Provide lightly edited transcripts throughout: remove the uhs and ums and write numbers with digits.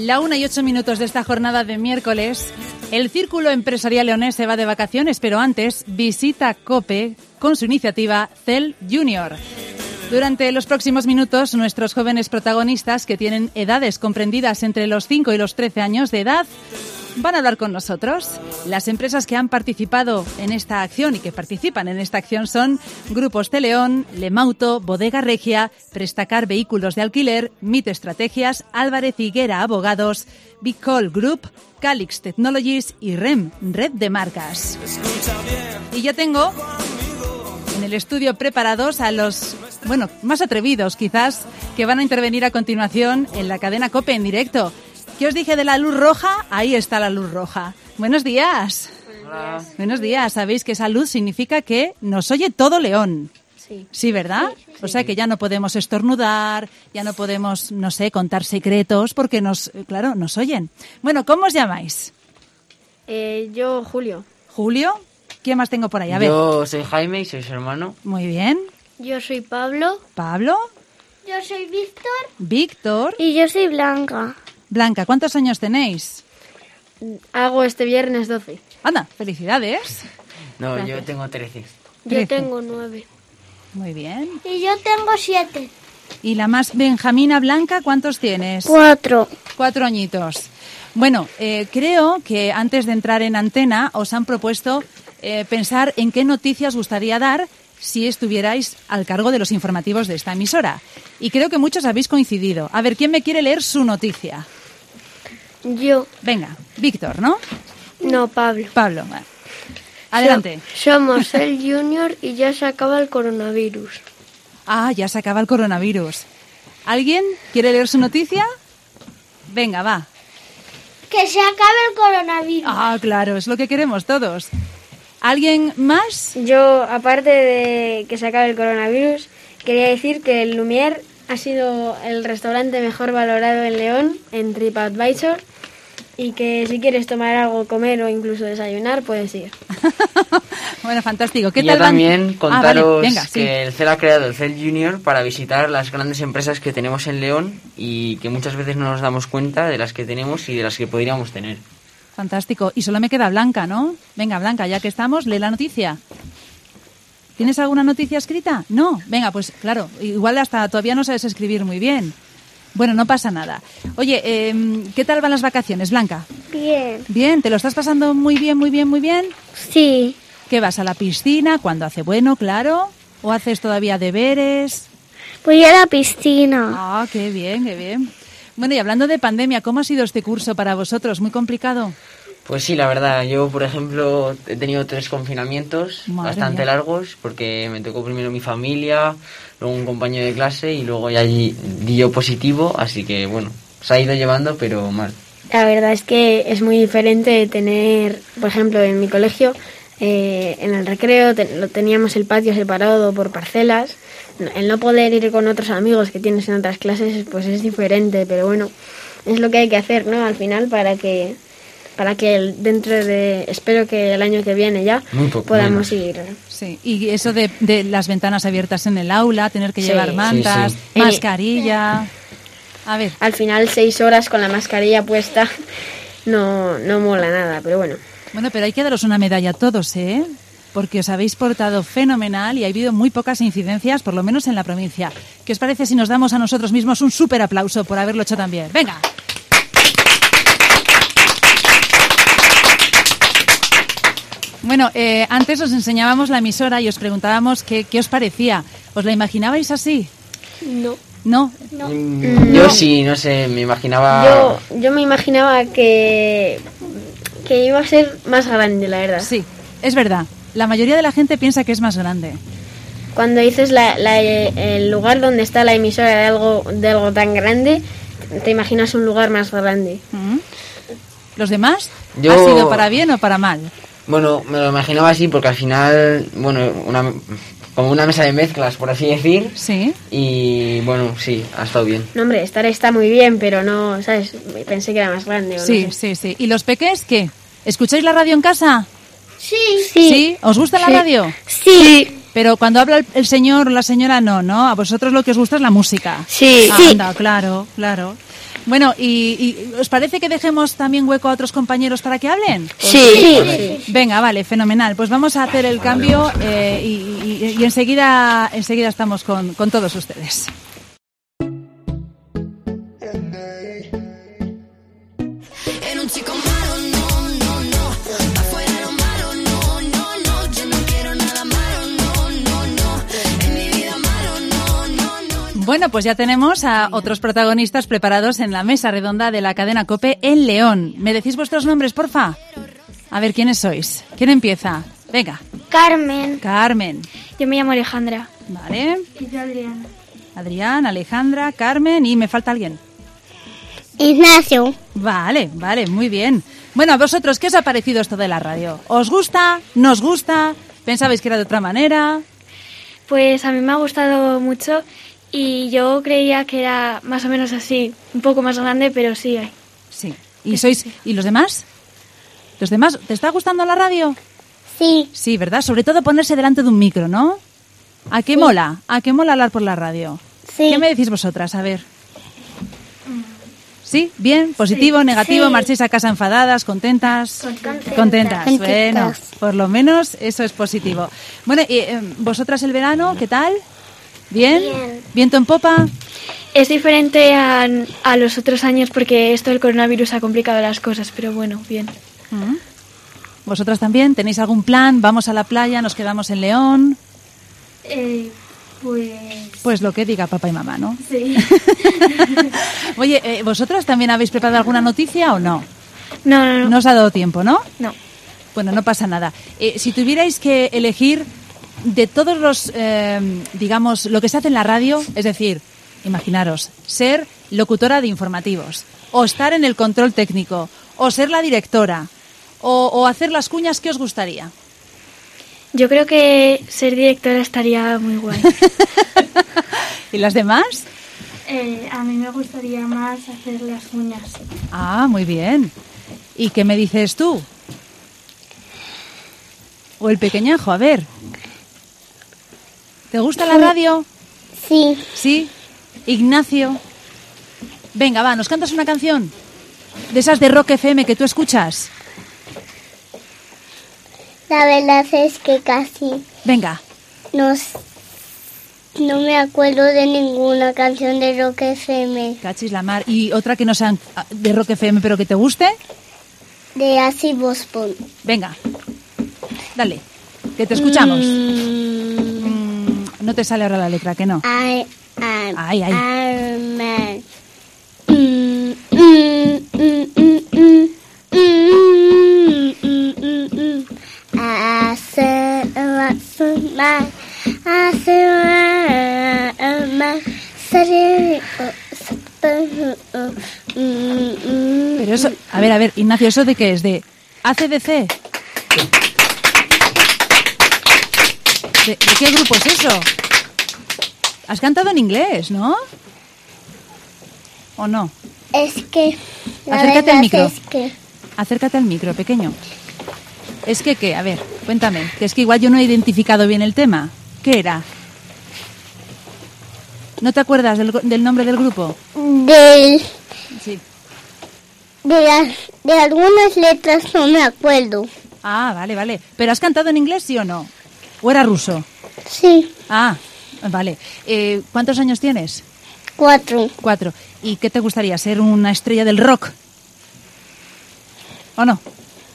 La 1:08 de esta jornada de miércoles. El Círculo Empresarial Leonés se va de vacaciones, pero antes visita COPE con su iniciativa CEL Junior. Durante los próximos minutos, nuestros jóvenes protagonistas, que tienen edades comprendidas entre los 5 y los 13 años de edad, van a hablar con nosotros. Las empresas que han participado en esta acción y que participan en esta acción son Grupos de León, Lemauto, Bodega Regia, Prestacar Vehículos de Alquiler, MIT Estrategias, Álvarez Higuera Abogados, Big Call Group, Calix Technologies y REM, Red de Marcas. Y ya tengo en el estudio preparados a los, más atrevidos quizás, que van a intervenir a continuación en la cadena COPE en directo. ¿Qué os dije de la luz roja? Ahí está la luz roja. Buenos días. Hola. Buenos días. Sabéis que esa luz significa que nos oye todo León. Sí. Sí, ¿verdad? Sí. O sea que ya no podemos estornudar, ya no podemos, contar secretos porque nos oyen. Bueno, ¿cómo os llamáis? Yo, Julio. ¿Julio? ¿Quién más tengo por ahí? A ver. Yo soy Jaime y soy su hermano. Muy bien. Yo soy Pablo. ¿Pablo? Yo soy Víctor. ¿Víctor? Y yo soy Blanca. Blanca, ¿cuántos años tenéis? Hago este viernes 12. Anda, felicidades. No, Gracias. yo tengo 13. Yo 13. tengo 9. Muy bien. Y yo tengo 7. ¿Y la más Benjamina Blanca, cuántos tienes? 4. 4 añitos. Bueno, creo que antes de entrar en antena os han propuesto pensar en qué noticias gustaría dar si estuvierais al cargo de los informativos de esta emisora. Y creo que muchos habéis coincidido. A ver, ¿quién me quiere leer su noticia? Yo. Venga, Víctor, ¿no? No, Pablo. Pablo, bueno. Adelante. Somos el Junior y ya se acaba el coronavirus. Ah, ya se acaba el coronavirus. ¿Alguien quiere leer su noticia? Venga, va. Que se acabe el coronavirus. Ah, claro, es lo que queremos todos. ¿Alguien más? Yo, aparte de que se acabe el coronavirus, quería decir que el Lumière ha sido el restaurante mejor valorado en León, en TripAdvisor, y que si quieres tomar algo, comer o incluso desayunar, puedes ir. Bueno, fantástico. ¿Qué Y tal yo también contaros vale. Venga, sí. que el CEL ha creado el CEL Junior para visitar las grandes empresas que tenemos en León y que muchas veces no nos damos cuenta de las que tenemos y de las que podríamos tener. Fantástico. Y solo me queda Blanca, ¿no? Venga, Blanca, ya que estamos, lee la noticia. ¿Tienes alguna noticia escrita? No. Venga, pues claro, igual hasta todavía no sabes escribir muy bien. Bueno, no pasa nada. Oye, ¿qué tal van las vacaciones, Blanca? Bien. Bien, ¿te lo estás pasando muy bien, muy bien, muy bien? Sí. ¿Qué vas a la piscina cuando hace bueno, claro? ¿O haces todavía deberes? Voy a la piscina. Ah, qué bien, qué bien. Bueno, y hablando de pandemia, ¿cómo ha sido este curso para vosotros? ¿Muy complicado? Pues sí, la verdad, yo por ejemplo he tenido 3 confinamientos Madre bastante mía. largos porque me tocó primero mi familia, luego un compañero de clase y luego ya allí di yo positivo, así que bueno, se ha ido llevando pero mal. La verdad es que es muy diferente tener, por ejemplo, en mi colegio, en el recreo teníamos el patio separado por parcelas. El no poder ir con otros amigos que tienes en otras clases, pues es diferente, pero bueno, es lo que hay que hacer, ¿no? Al final para que espero que el año que viene ya Muy poco podamos menos. ir. Sí, y eso de las ventanas abiertas en el aula, tener que Sí, llevar mantas, sí. mascarilla. A ver, Al final 6 horas con la mascarilla puesta no mola nada, pero bueno. bueno, pero hay que daros una medalla a todos, ¿eh? Porque os habéis portado fenomenal y ha habido muy pocas incidencias, por lo menos en la provincia. ¿Qué os parece si nos damos a nosotros mismos un súper aplauso por haberlo hecho tan bien? ¡Venga! Bueno, antes os enseñábamos la emisora y os preguntábamos qué os parecía. ¿Os la imaginabais así? No. ¿No? Yo sí, no sé, me imaginaba... Yo me imaginaba que iba a ser más grande, la verdad. Sí, es verdad. La mayoría de la gente piensa que es más grande. Cuando dices el lugar donde está la emisora de algo tan grande, te imaginas un lugar más grande. ¿Mm? ¿Los demás? Yo- ¿Ha sido para bien o para mal? Bueno, me lo imaginaba así porque al final, bueno, como una mesa de mezclas, por así decir. Sí. Y bueno, sí, ha estado bien. No, hombre, estar está muy bien, pero no, ¿sabes? Pensé que era más grande. O no Sí, sé. sí, sí. ¿Y los peques qué? ¿Escucháis la radio en casa? Sí. ¿Sí? ¿Os gusta la radio? Sí. Pero cuando habla el señor o la señora, no, ¿no? A vosotros lo que os gusta es la música. Sí. Ah, Sí. anda, claro, claro. Bueno, ¿y os parece que dejemos también hueco a otros compañeros para que hablen? Sí. Venga, vale, fenomenal. Pues vamos a hacer el cambio y enseguida estamos con todos ustedes. En un chico malo, no, no, no. Afuera lo malo, no, no, no. Yo no quiero nada malo, no, no, no. En mi vida malo, no, no, no. Bueno, pues ya tenemos a otros protagonistas preparados en la mesa redonda de la cadena COPE en León. ¿Me decís vuestros nombres, porfa? A ver, ¿quiénes sois? ¿Quién empieza? Venga, Carmen. Carmen. Yo me llamo Alejandra. Vale. Y yo Adriana. Adrián, Alejandra, Carmen y me falta alguien. Ignacio. Vale, muy bien. Bueno, a vosotros, ¿qué os ha parecido esto de la radio? ¿Os gusta? ¿Nos gusta? ¿Pensabais que era de otra manera? Pues a mí me ha gustado mucho y yo creía que era más o menos así, un poco más grande, pero sí hay. Sí. ¿Y los demás? ¿Los demás? ¿Te está gustando la radio? Sí. Sí, ¿verdad? Sobre todo ponerse delante de un micro, ¿no? ¿A qué mola? ¿A qué mola hablar por la radio? Sí. ¿Qué me decís vosotras? A ver. ¿Sí? ¿Bien? ¿Positivo? ¿Negativo? Sí. ¿Marcháis a casa enfadadas? ¿Contentas? Contentas. Bueno, por lo menos eso es positivo. Bueno, y vosotras el verano, ¿qué tal? ¿Bien? Bien. ¿Viento en popa? Es diferente a los otros años porque esto del coronavirus ha complicado las cosas, pero bueno, bien. Mm. ¿Vosotras también? ¿Tenéis algún plan? ¿Vamos a la playa? ¿Nos quedamos en León? Pues lo que diga papá y mamá, ¿no? Sí. Oye, ¿vosotras también habéis preparado alguna noticia o no? No. No os ha dado tiempo, ¿no? No. Bueno, no pasa nada. Si tuvierais que elegir de todos los, digamos, lo que se hace en la radio, es decir, imaginaros, ser locutora de informativos, o estar en el control técnico, o ser la directora, o hacer las cuñas, ¿qué os gustaría? Yo creo que ser directora estaría muy guay. ¿Y las demás? A mí me gustaría más hacer las uñas. Ah, muy bien. ¿Y qué me dices tú? O el pequeñajo, a ver. ¿Te gusta la radio? Sí. ¿Sí? Ignacio. Venga, va, ¿nos cantas una canción? De esas de Rock FM que tú escuchas. La verdad es que casi Venga. no me acuerdo de ninguna canción de Rock FM. Cachis la mar. ¿Y otra que no sea de Rock FM pero que te guste? De Así Boston. Venga. Dale. Que te escuchamos. No te sale ahora la letra, que no. I am Ay. Iron Man. Pero eso, a ver, Ignacio, ¿eso de qué es? ¿De AC/DC? ¿De qué grupo es eso? Has cantado en inglés, ¿no? ¿O no? Es que la Acércate al verdad micro. es que Acércate al micro, pequeño. ¿Es que qué? A ver, cuéntame. Que es que igual yo no he identificado bien el tema. ¿Qué era? ¿No te acuerdas del nombre del grupo? Sí. de algunas letras no me acuerdo. Ah, vale. ¿Pero has cantado en inglés, sí o no? ¿O era ruso? Sí, Ah, vale. ¿Cuántos años tienes? 4. 4. ¿Y qué te gustaría? ¿Ser una estrella del rock? ¿O no?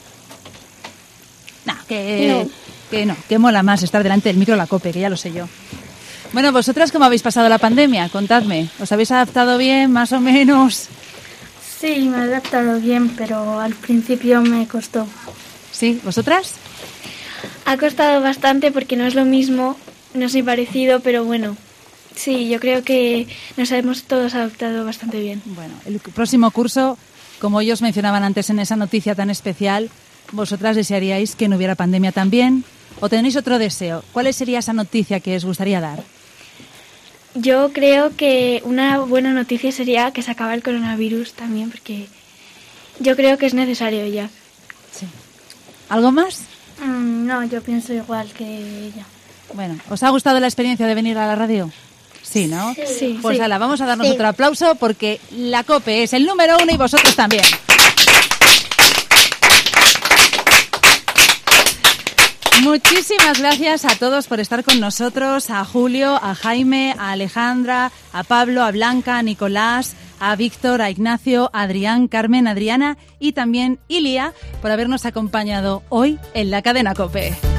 Que mola más estar delante del micro de la COPE, que ya lo sé yo. Bueno, ¿vosotras cómo habéis pasado la pandemia? Contadme. ¿Os habéis adaptado bien, más o menos? Sí, me he adaptado bien, pero al principio me costó. ¿Sí? ¿Vosotras? Ha costado bastante porque no es lo mismo, no es ni parecido, pero bueno, sí, yo creo que nos hemos todos adaptado bastante bien. Bueno, el próximo curso, como ellos mencionaban antes en esa noticia tan especial, ¿vosotras desearíais que no hubiera pandemia también? ¿O tenéis otro deseo? ¿Cuál sería esa noticia que os gustaría dar? Yo creo que una buena noticia sería que se acaba el coronavirus también, porque yo creo que es necesario ya. Sí. ¿Algo más? No, yo pienso igual que ella. Bueno, ¿os ha gustado la experiencia de venir a la radio? Sí, ¿no? Sí. Pues Sí. ala, vamos a darnos Sí. otro aplauso porque la COPE es el número 1 y vosotros también. Muchísimas gracias a todos por estar con nosotros, a Julio, a Jaime, a Alejandra, a Pablo, a Blanca, a Nicolás, a Víctor, a Ignacio, a Adrián, Carmen, Adriana y también Ilia por habernos acompañado hoy en la cadena COPE.